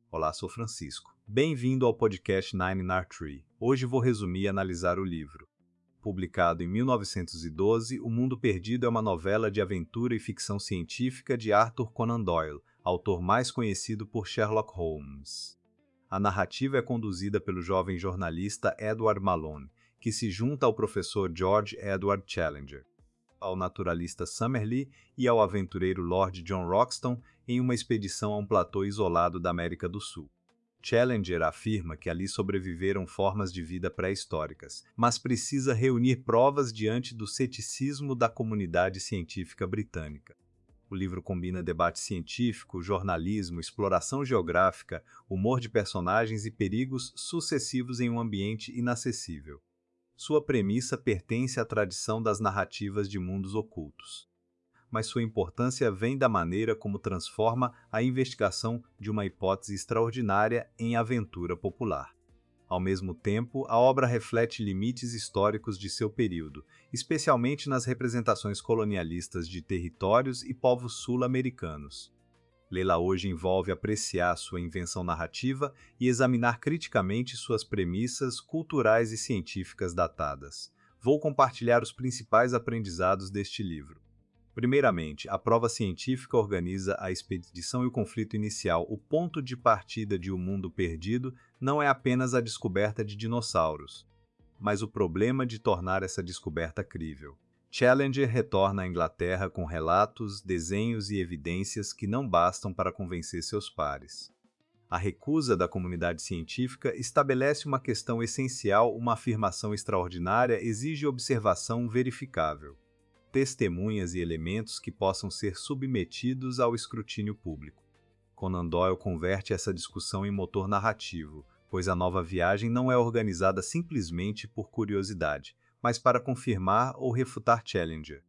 Olá, sou Francisco. Bem-vindo ao podcast Nine Nar Tree. Hoje vou resumir e analisar o livro. Publicado em 1912, O Mundo Perdido é uma novela de aventura e ficção científica de Arthur Conan Doyle, autor mais conhecido por Sherlock Holmes. A narrativa é conduzida pelo jovem jornalista Edward Malone, que se junta ao professor George Edward Challenger, ao naturalista Summerlee e ao aventureiro Lord John Roxton em uma expedição a um platô isolado da América do Sul. Challenger afirma que ali sobreviveram formas de vida pré-históricas, mas precisa reunir provas diante do ceticismo da comunidade científica britânica. O livro combina debate científico, jornalismo, exploração geográfica, humor de personagens e perigos sucessivos em um ambiente inacessível. Sua premissa pertence à tradição das narrativas de mundos ocultos, mas sua importância vem da maneira como transforma a investigação de uma hipótese extraordinária em aventura popular. Ao mesmo tempo, a obra reflete limites históricos de seu período, especialmente nas representações colonialistas de territórios e povos sul-americanos. Lê-la hoje envolve apreciar sua invenção narrativa e examinar criticamente suas premissas culturais e científicas datadas. Vou compartilhar os principais aprendizados deste livro. Primeiramente, a prova científica organiza a expedição e o conflito inicial. O ponto de partida de O Mundo Perdido não é apenas a descoberta de dinossauros, mas o problema de tornar essa descoberta crível. Challenger retorna à Inglaterra com relatos, desenhos e evidências que não bastam para convencer seus pares. A recusa da comunidade científica estabelece uma questão essencial: uma afirmação extraordinária exige observação verificável, testemunhas e elementos que possam ser submetidos ao escrutínio público. Conan Doyle converte essa discussão em motor narrativo, pois a nova viagem não é organizada simplesmente por curiosidade, mas para confirmar ou refutar Challenger.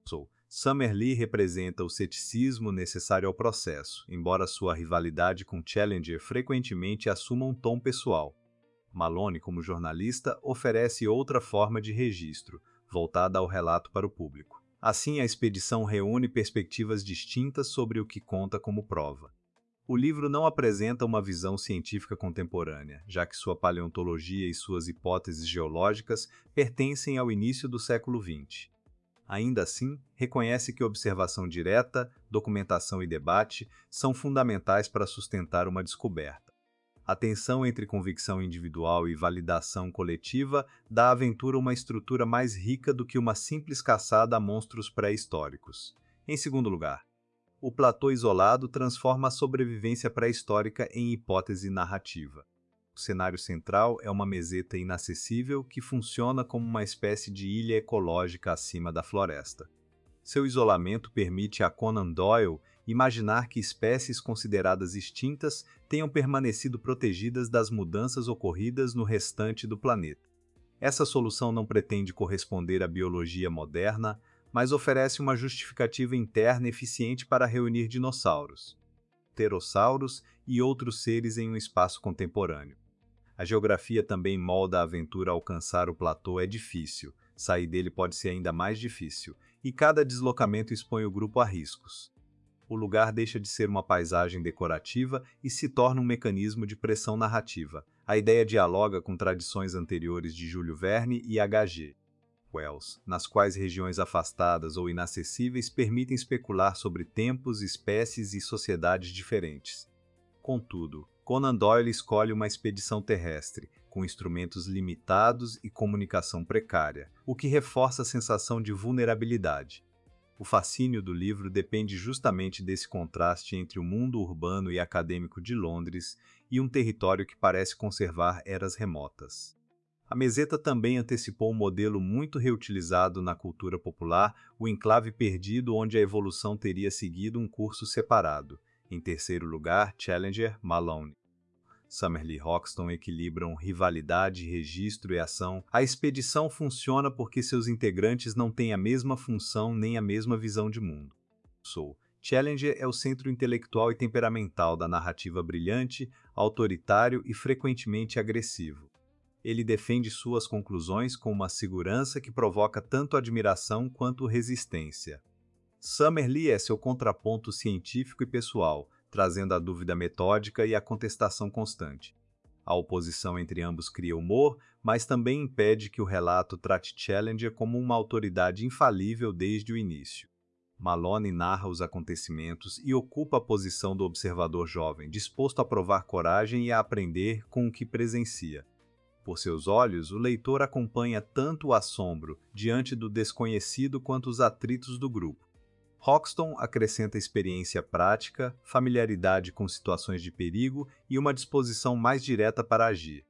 Summerlee representa o ceticismo necessário ao processo, embora sua rivalidade com Challenger frequentemente assuma um tom pessoal. Malone, como jornalista, oferece outra forma de registro, voltada ao relato para o público. Assim, a expedição reúne perspectivas distintas sobre o que conta como prova. O livro não apresenta uma visão científica contemporânea, já que sua paleontologia e suas hipóteses geológicas pertencem ao início do século XX. Ainda assim, reconhece que observação direta, documentação e debate são fundamentais para sustentar uma descoberta. A tensão entre convicção individual e validação coletiva dá à aventura uma estrutura mais rica do que uma simples caçada a monstros pré-históricos. Em segundo lugar, o platô isolado transforma a sobrevivência pré-histórica em hipótese narrativa. O cenário central é uma meseta inacessível que funciona como uma espécie de ilha ecológica acima da floresta. Seu isolamento permite a Conan Doyle imaginar que espécies consideradas extintas tenham permanecido protegidas das mudanças ocorridas no restante do planeta. Essa solução não pretende corresponder à biologia moderna, mas oferece uma justificativa interna eficiente para reunir dinossauros, pterossauros e outros seres em um espaço contemporâneo. A geografia também molda a aventura. Alcançar o platô é difícil, sair dele pode ser ainda mais difícil, e cada deslocamento expõe o grupo a riscos. O lugar deixa de ser uma paisagem decorativa e se torna um mecanismo de pressão narrativa. A ideia dialoga com tradições anteriores de Júlio Verne e H.G. Wells, nas quais regiões afastadas ou inacessíveis permitem especular sobre tempos, espécies e sociedades diferentes. Contudo, Conan Doyle escolhe uma expedição terrestre, com instrumentos limitados e comunicação precária, o que reforça a sensação de vulnerabilidade. O fascínio do livro depende justamente desse contraste entre o mundo urbano e acadêmico de Londres e um território que parece conservar eras remotas. A meseta também antecipou um modelo muito reutilizado na cultura popular, o enclave perdido, onde a evolução teria seguido um curso separado. Em terceiro lugar, Challenger, Malone. Summerlee e Roxton equilibram rivalidade, registro e ação. A expedição funciona porque seus integrantes não têm a mesma função nem a mesma visão de mundo. Challenger é o centro intelectual e temperamental da narrativa brilhante, autoritário e frequentemente agressivo. Ele defende suas conclusões com uma segurança que provoca tanto admiração quanto resistência. Summerlee é seu contraponto científico e pessoal, trazendo a dúvida metódica e a contestação constante. A oposição entre ambos cria humor, mas também impede que o relato trate Challenger como uma autoridade infalível desde o início. Malone narra os acontecimentos e ocupa a posição do observador jovem, disposto a provar coragem e a aprender com o que presencia. Por seus olhos, o leitor acompanha tanto o assombro diante do desconhecido quanto os atritos do grupo. Hoxton acrescenta experiência prática, familiaridade com situações de perigo e uma disposição mais direta para agir.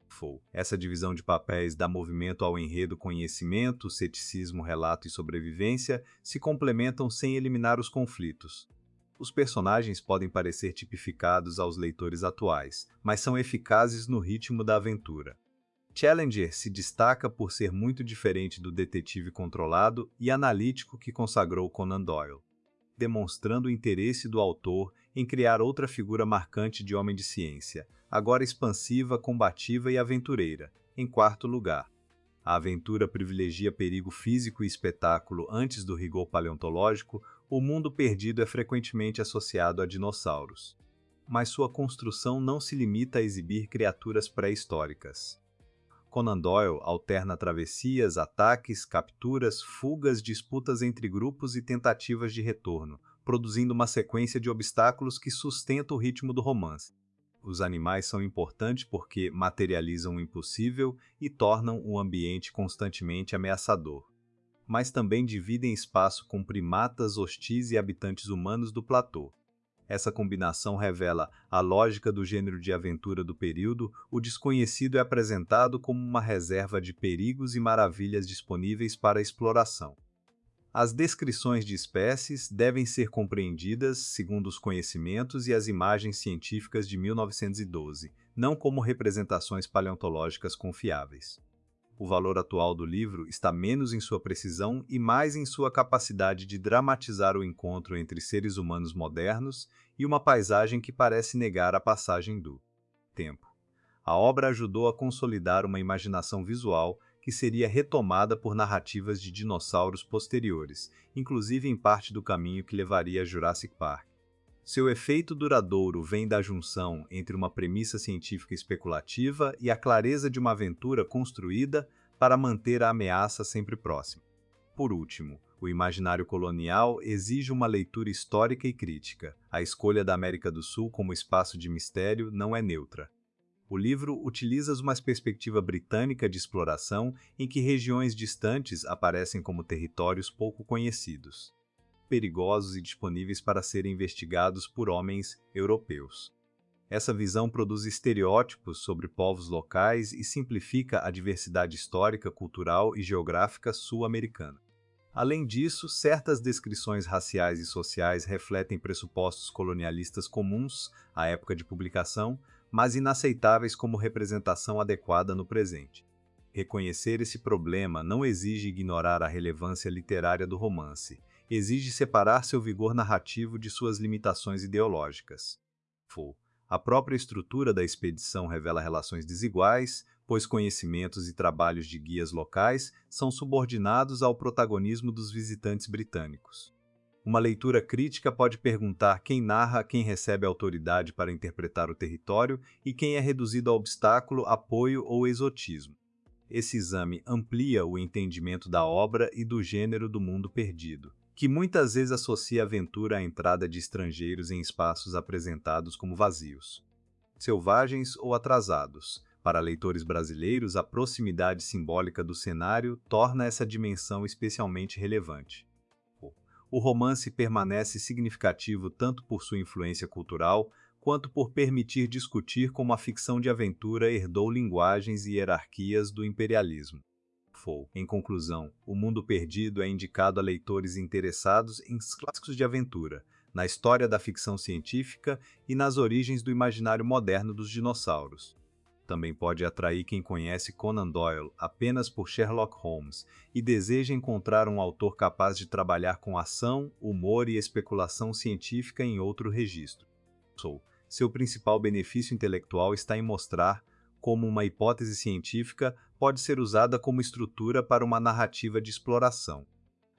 Essa divisão de papéis dá movimento ao enredo. Conhecimento, ceticismo, relato e sobrevivência se complementam sem eliminar os conflitos. Os personagens podem parecer tipificados aos leitores atuais, mas são eficazes no ritmo da aventura. Challenger se destaca por ser muito diferente do detetive controlado e analítico que consagrou Conan Doyle, demonstrando o interesse do autor em criar outra figura marcante de homem de ciência, agora expansiva, combativa e aventureira. Em quarto lugar, a aventura privilegia perigo físico e espetáculo antes do rigor paleontológico. O Mundo Perdido é frequentemente associado a dinossauros, mas sua construção não se limita a exibir criaturas pré-históricas. Conan Doyle alterna travessias, ataques, capturas, fugas, disputas entre grupos e tentativas de retorno, produzindo uma sequência de obstáculos que sustenta o ritmo do romance. Os animais são importantes porque materializam o impossível e tornam o ambiente constantemente ameaçador. Mas também dividem espaço com primatas hostis e habitantes humanos do platô. Essa combinação revela a lógica do gênero de aventura do período. O desconhecido é apresentado como uma reserva de perigos e maravilhas disponíveis para exploração. As descrições de espécies devem ser compreendidas segundo os conhecimentos e as imagens científicas de 1912, não como representações paleontológicas confiáveis. O valor atual do livro está menos em sua precisão e mais em sua capacidade de dramatizar o encontro entre seres humanos modernos e uma paisagem que parece negar a passagem do tempo. A obra ajudou a consolidar uma imaginação visual que seria retomada por narrativas de dinossauros posteriores, inclusive em parte do caminho que levaria a Jurassic Park. Seu efeito duradouro vem da junção entre uma premissa científica especulativa e a clareza de uma aventura construída para manter a ameaça sempre próxima. Por último, o imaginário colonial exige uma leitura histórica e crítica. A escolha da América do Sul como espaço de mistério não é neutra. O livro utiliza uma perspectiva britânica de exploração em que regiões distantes aparecem como territórios pouco conhecidos, perigosos e disponíveis para serem investigados por homens europeus. Essa visão produz estereótipos sobre povos locais e simplifica a diversidade histórica, cultural e geográfica sul-americana. Além disso, certas descrições raciais e sociais refletem pressupostos colonialistas comuns à época de publicação, mas inaceitáveis como representação adequada no presente. Reconhecer esse problema não exige ignorar a relevância literária do romance, exige separar seu vigor narrativo de suas limitações ideológicas. A própria estrutura da expedição revela relações desiguais, pois conhecimentos e trabalhos de guias locais são subordinados ao protagonismo dos visitantes britânicos. Uma leitura crítica pode perguntar quem narra, quem recebe autoridade para interpretar o território e quem é reduzido a obstáculo, apoio ou exotismo. Esse exame amplia o entendimento da obra e do gênero do Mundo Perdido, que muitas vezes associa a aventura à entrada de estrangeiros em espaços apresentados como vazios, selvagens ou atrasados. Para leitores brasileiros, a proximidade simbólica do cenário torna essa dimensão especialmente relevante. O romance permanece significativo tanto por sua influência cultural, quanto por permitir discutir como a ficção de aventura herdou linguagens e hierarquias do imperialismo. Em conclusão, O Mundo Perdido é indicado a leitores interessados em clássicos de aventura, na história da ficção científica e nas origens do imaginário moderno dos dinossauros. Também pode atrair quem conhece Conan Doyle apenas por Sherlock Holmes e deseja encontrar um autor capaz de trabalhar com ação, humor e especulação científica em outro registro. Seu principal benefício intelectual está em mostrar como uma hipótese científica pode ser usada como estrutura para uma narrativa de exploração.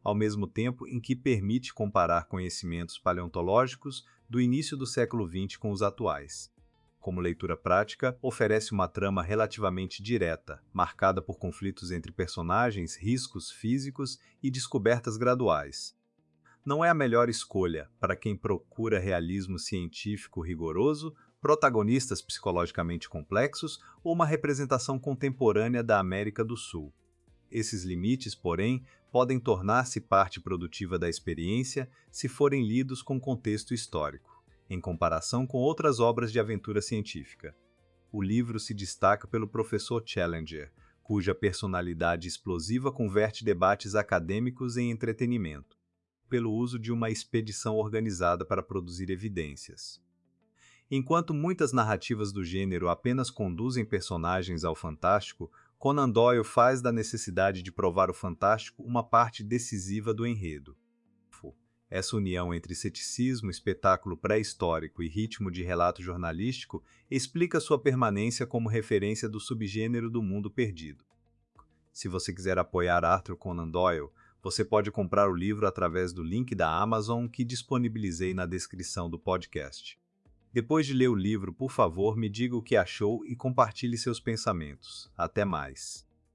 ao mesmo tempo em que permite comparar conhecimentos paleontológicos do início do século XX com os atuais. Como leitura prática, oferece uma trama relativamente direta, marcada por conflitos entre personagens, riscos físicos e descobertas graduais. Não é a melhor escolha para quem procura realismo científico rigoroso, protagonistas psicologicamente complexos ou uma representação contemporânea da América do Sul. Esses limites, porém, podem tornar-se parte produtiva da experiência se forem lidos com contexto histórico, em comparação com outras obras de aventura científica. O livro se destaca pelo professor Challenger, cuja personalidade explosiva converte debates acadêmicos em entretenimento, pelo uso de uma expedição organizada para produzir evidências. Enquanto muitas narrativas do gênero apenas conduzem personagens ao fantástico, Conan Doyle faz da necessidade de provar o fantástico uma parte decisiva do enredo. Essa união entre ceticismo, espetáculo pré-histórico e ritmo de relato jornalístico explica sua permanência como referência do subgênero do mundo perdido. Se você quiser apoiar Arthur Conan Doyle, você pode comprar o livro através do link da Amazon que disponibilizei na descrição do podcast. Depois de ler o livro, por favor, me diga o que achou e compartilhe seus pensamentos. Até mais!